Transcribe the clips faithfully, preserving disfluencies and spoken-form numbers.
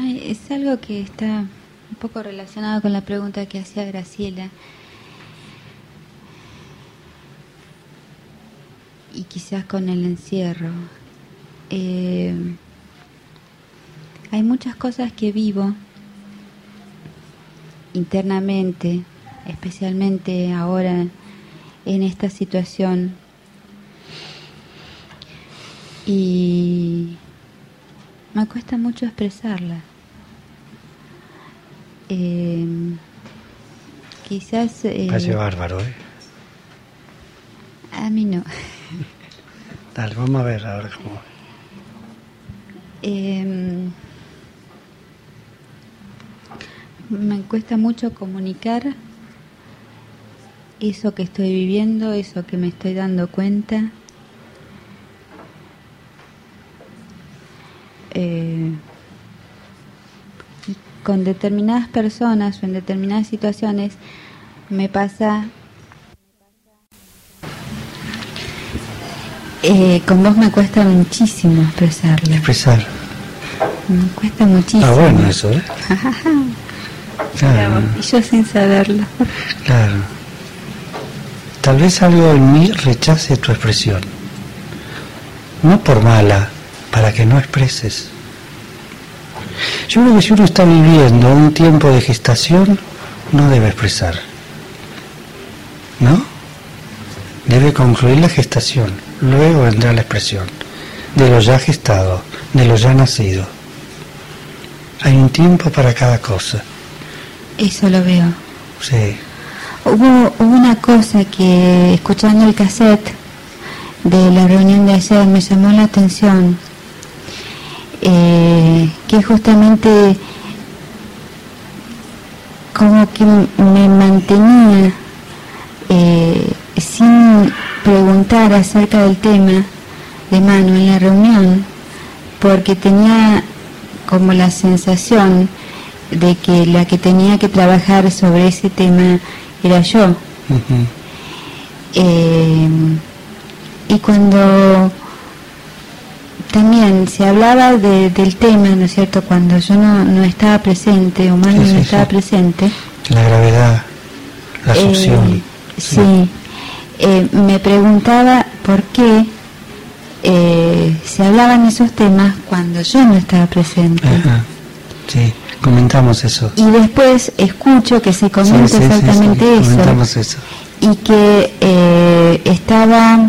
Ay, es algo que está un poco relacionado con la pregunta que hacía Graciela. Y quizás con el encierro. Eh, hay muchas cosas que vivo internamente, especialmente ahora en esta situación, y me cuesta mucho expresarla. Eh, quizás... Eh, Parece bárbaro, ¿eh? A mí no. Dale, vamos a ver ahora cómo... Eh, me cuesta mucho comunicar eso que estoy viviendo, eso que me estoy dando cuenta. Eh, y con determinadas personas o en determinadas situaciones me pasa... Eh, con vos me cuesta muchísimo expresarlo. Expresar. Me cuesta muchísimo. Ah, bueno eso, ¿eh? Claro. Y yo sin saberlo. Claro. Tal vez algo en mí rechace tu expresión. No por mala, para que no expreses. Yo creo que si uno está viviendo un tiempo de gestación, no debe expresar. ¿No? Debe concluir la gestación. Luego vendrá la expresión de lo ya gestado, de lo ya nacido. Hay un tiempo para cada cosa. Eso lo veo. Sí. Hubo, hubo una cosa que, escuchando el cassette de la reunión de ayer, me llamó la atención, eh, que justamente como que me mantenía eh, sin preguntar acerca del tema de Manu en la reunión, porque tenía como la sensación de que la que tenía que trabajar sobre ese tema era yo. Uh-huh. Eh, y cuando también se hablaba de, del tema, ¿no es cierto?, cuando yo no, no estaba presente, o Manu sí, no sí, estaba sí. presente, La gravedad, la succión. Eh, sí, sí. Eh, me preguntaba por qué eh, se hablaban esos temas cuando yo no estaba presente. Ajá. Sí, comentamos eso. Y después escucho que se comenta sí, sí, exactamente sí, sí, eso, comentamos eso. y que eh, estaba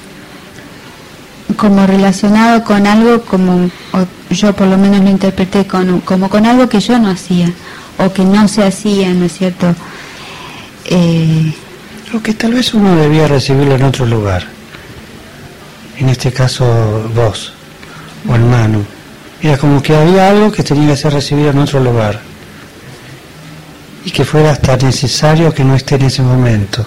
como relacionado con algo, como o yo por lo menos lo interpreté con, como con algo que yo no hacía o que no se hacía, ¿no es cierto? Eh, O que tal vez uno debía recibirlo en otro lugar. En este caso vos o el Manu. Era como que había algo que tenía que ser recibido en otro lugar. Y que fuera hasta necesario que no esté en ese momento.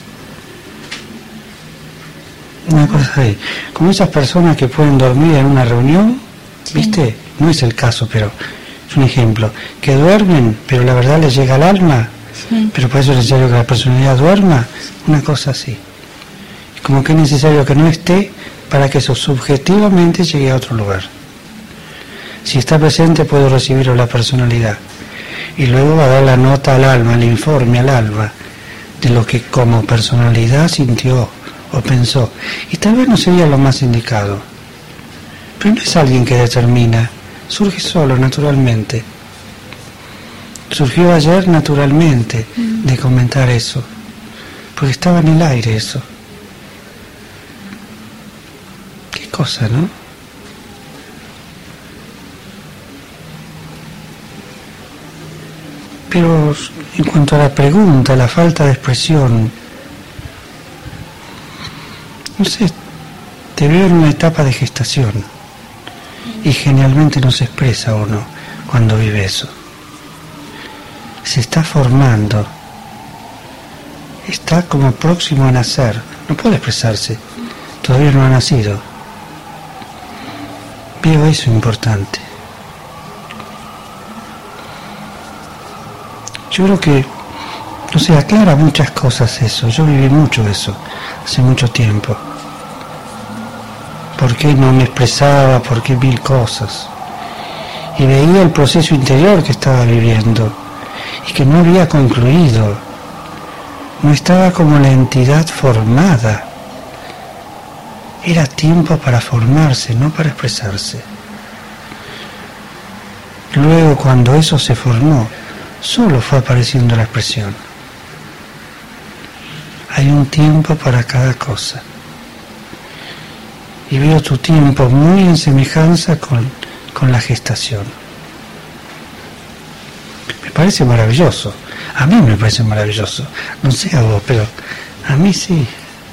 Una cosa ahí. Como esas personas que pueden dormir en una reunión, sí. ¿Viste? No es el caso, pero es un ejemplo. Que duermen, pero la verdad les llega al alma. Sí. Pero por eso es necesario que la personalidad duerma, una cosa así. Como que es necesario que no esté para que eso subjetivamente llegue a otro lugar. Si está presente puedo recibirlo la personalidad y luego va a dar la nota al alma, el informe al alma de lo que como personalidad sintió o pensó. Y tal vez no sería lo más indicado, pero no es alguien que determina, surge solo, naturalmente. Surgió ayer naturalmente de comentar eso, porque estaba en el aire eso. Qué cosa, ¿no? Pero en cuanto a la pregunta, la falta de expresión, no sé, te veo en una etapa de gestación y generalmente no se expresa uno cuando vive eso. Se está formando, está como próximo a nacer, no puede expresarse, todavía no ha nacido. Veo eso importante. Yo creo que, no sé, aclara muchas cosas eso, yo viví mucho eso, hace mucho tiempo. ¿Por qué no me expresaba? ¿Por qué mil cosas? y veía el proceso interior que estaba viviendo y que no había concluido, no estaba como la entidad formada. Era tiempo para formarse, no para expresarse. Luego, cuando eso se formó, solo fue apareciendo la expresión. Hay un tiempo para cada cosa. Y veo tu tiempo muy en semejanza con, con la gestación. Me parece maravilloso. A mí me parece maravilloso. No sé a vos, pero a mí sí.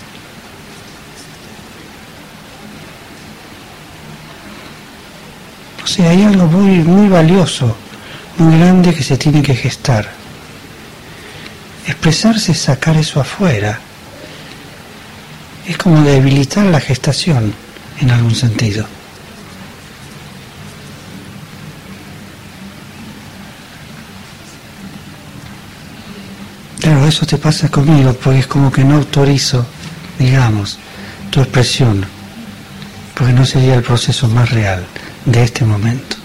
O sea, hay algo muy, muy valioso, muy grande que se tiene que gestar. Expresarse es sacar eso afuera. Es como debilitar la gestación, en algún sentido. Claro, eso te pasa conmigo, porque es como que no autorizo, digamos, tu expresión, porque no sería el proceso más real de este momento.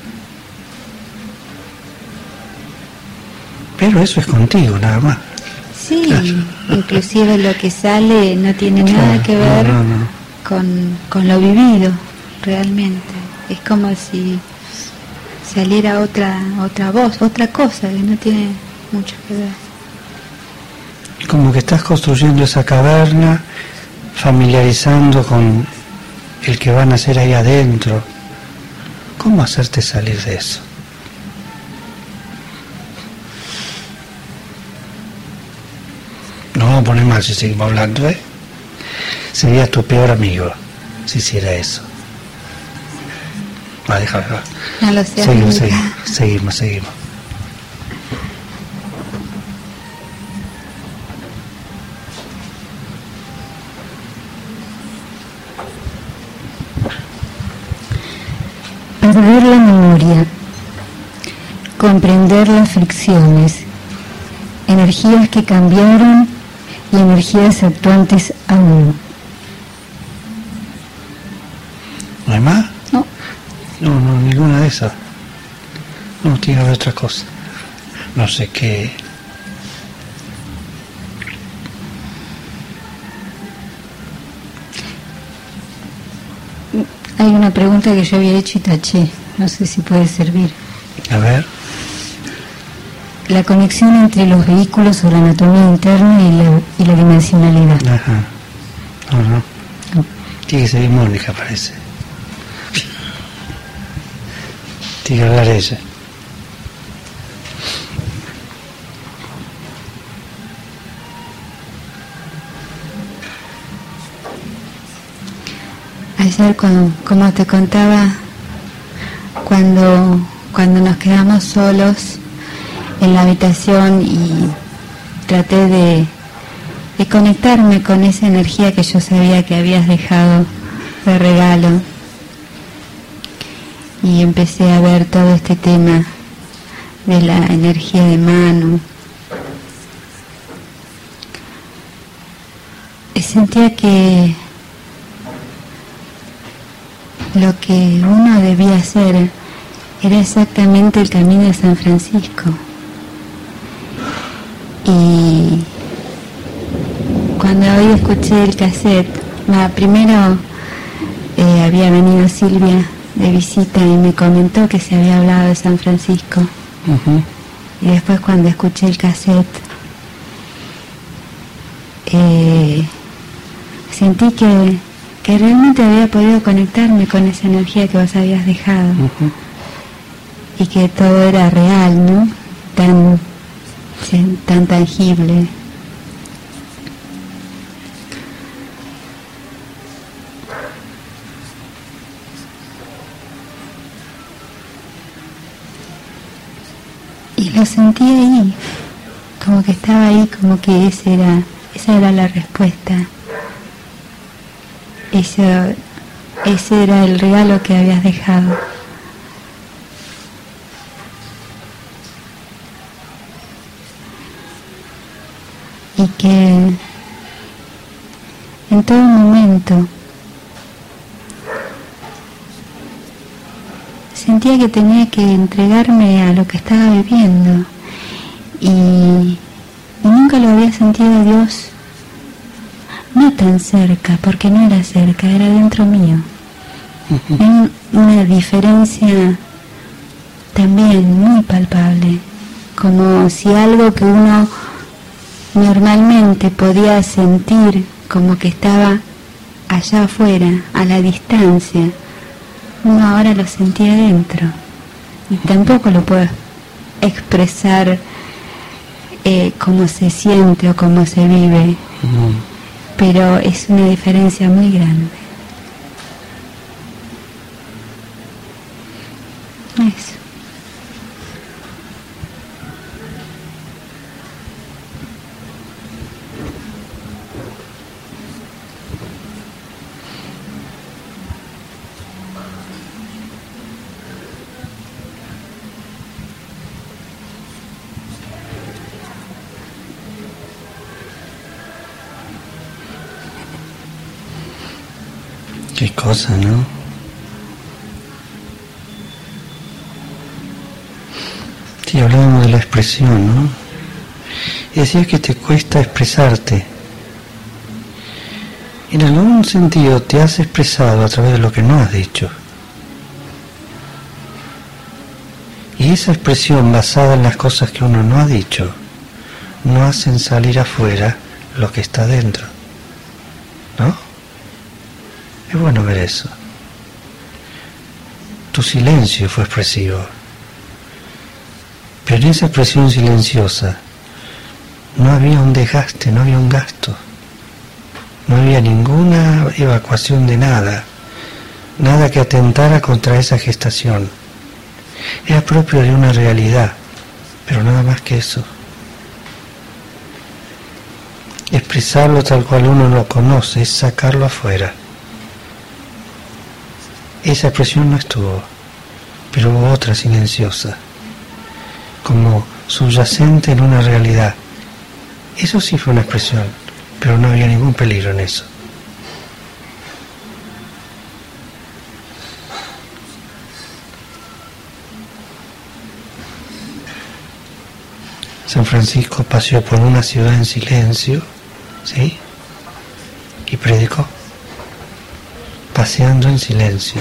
Pero eso es contigo, nada más. Sí, claro. Inclusive lo que sale no tiene claro, nada que ver no, no, no. Con, con lo vivido, realmente. Es como si saliera otra otra voz, otra cosa que no tiene mucho que ver. Como que estás construyendo esa caverna, familiarizando con el que van a hacer ahí adentro. ¿Cómo hacerte salir de eso? No vamos a poner mal si seguimos hablando, ¿eh? Sería tu peor amigo si hiciera eso. Va, déjame, va. No lo sé. Seguimos, seguimos, seguimos, seguimos. Perder la memoria, comprender las fricciones, energías que cambiaron y energías actuantes aún. ¿No hay más? No. No, no, ninguna de esas. No, tiene que haber otra cosa. No sé qué. Hay una pregunta que yo había hecho y taché. No sé si puede servir. A ver. La conexión entre los vehículos o la anatomía interna y la, y la dimensionalidad. Ajá. No, no. No. Tiene que ser Mónica, parece. Tiene que hablar ella. Ayer, cuando, como te contaba, cuando, cuando nos quedamos solos en la habitación y traté de, de conectarme con esa energía que yo sabía que habías dejado de regalo, y empecé a ver todo este tema de la energía de Manu. Y sentía que lo que uno debía hacer era exactamente el camino de San Francisco. Y cuando hoy escuché el cassette, nah, primero eh, había venido Silvia de visita y me comentó que se había hablado de San Francisco. Uh-huh. Y después, cuando escuché el cassette, eh, sentí que, que realmente había podido conectarme con esa energía que vos habías dejado. Uh-huh. Y que todo era real, ¿no? Tan, tan tangible. Y lo sentí ahí, como que estaba ahí, como que ese era, esa era la respuesta. Ese, ese era el regalo que habías dejado. Y que en todo momento sentía que tenía que entregarme a lo que estaba viviendo y, y nunca lo había sentido a Dios no tan cerca, porque no era cerca, era dentro mío. Uh-huh. Hay una diferencia también muy palpable, como si algo que uno normalmente podía sentir como que estaba allá afuera, a la distancia, uno ahora lo sentía dentro y tampoco lo puedo expresar eh, cómo se siente o cómo se vive, uh-huh. pero es una diferencia muy grande. Eso. Qué cosa, ¿no? Sí, hablábamos de la expresión, ¿no? Y decías que te cuesta expresarte. En algún sentido te has expresado a través de lo que no has dicho. Y esa expresión basada en las cosas que uno no ha dicho, no hacen salir afuera lo que está dentro, ¿no? Es bueno ver eso. Tu silencio fue expresivo. Pero en esa expresión silenciosa no había un desgaste, no había un gasto. No había ninguna evacuación de nada. Nada que atentara contra esa gestación. Era propio de una realidad, pero nada más que eso. Expresarlo tal cual uno lo conoce es sacarlo afuera. Esa expresión no estuvo, pero hubo otra silenciosa, como subyacente en una realidad. Eso sí fue una expresión, pero no había ningún peligro en eso. San Francisco paseó por una ciudad en silencio, ¿sí? Y predicó, paseando en silencio.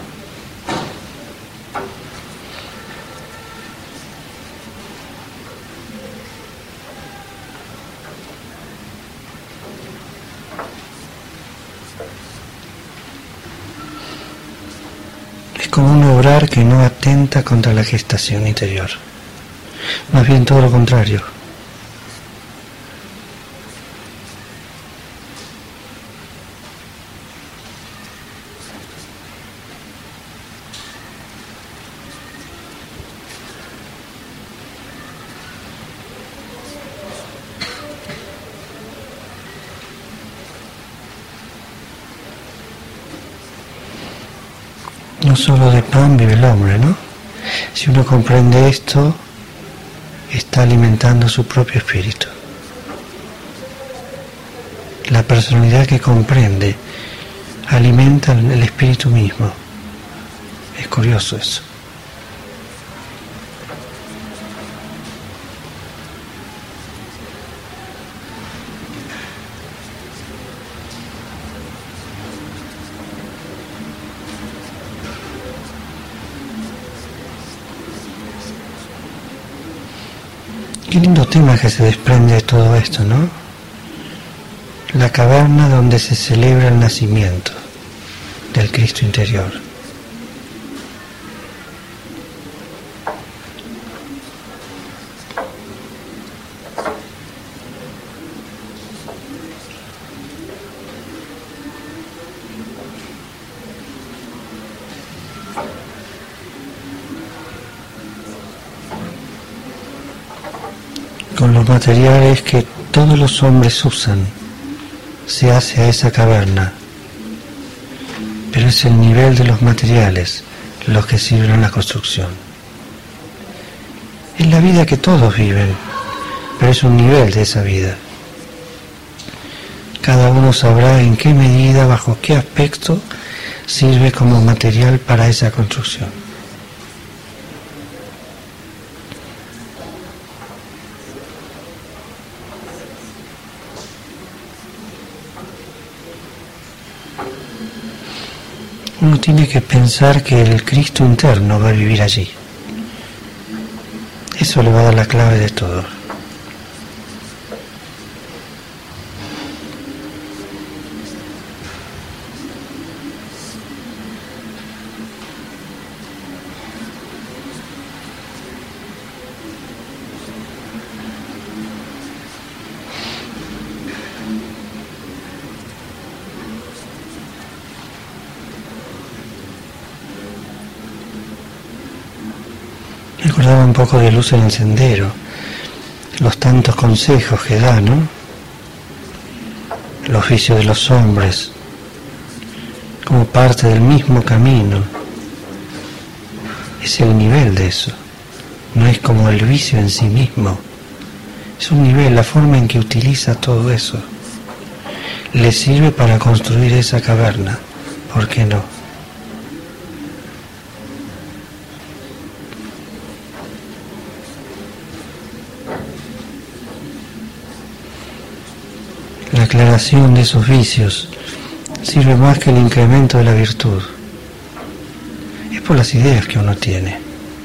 Es como un obrar que no atenta contra la gestación interior. Más bien todo lo contrario. No solo de pan vive el hombre, ¿no? Si uno comprende esto, está alimentando su propio espíritu. La personalidad que comprende alimenta el espíritu mismo. Es curioso eso. Qué lindo tema que se desprende de todo esto, ¿no? La caverna donde se celebra el nacimiento del Cristo interior. Con los materiales que todos los hombres usan, se hace a esa caverna, pero es el nivel de los materiales los que sirven a la construcción. Es la vida que todos viven, pero es un nivel de esa vida. Cada uno sabrá en qué medida, bajo qué aspecto, sirve como material para esa construcción. Uno tiene que pensar que el Cristo interno va a vivir allí. Eso le va a dar la clave de todo. Me acordaba un poco de Luz en el Sendero, los tantos consejos que da, ¿no? El oficio de los hombres, como parte del mismo camino. Es el nivel de eso, no es como el vicio en sí mismo. Es un nivel, la forma en que utiliza todo eso. Le sirve para construir esa caverna, ¿por qué no? La aclaración de esos vicios sirve más que el incremento de la virtud. Es por las ideas que uno tiene.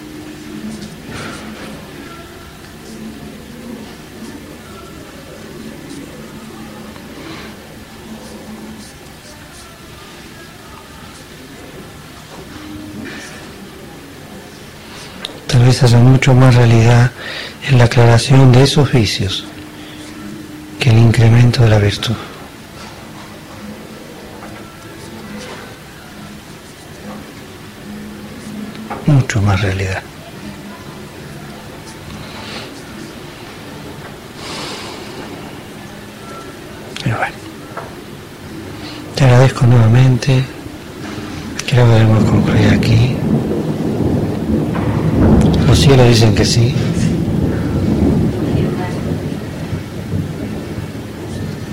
Tal vez haya mucho más realidad en la aclaración de esos vicios que el incremento de la virtud. Mucho más realidad. Pero bueno, te agradezco nuevamente. Creo que debemos concluir aquí. Los cielos dicen que sí.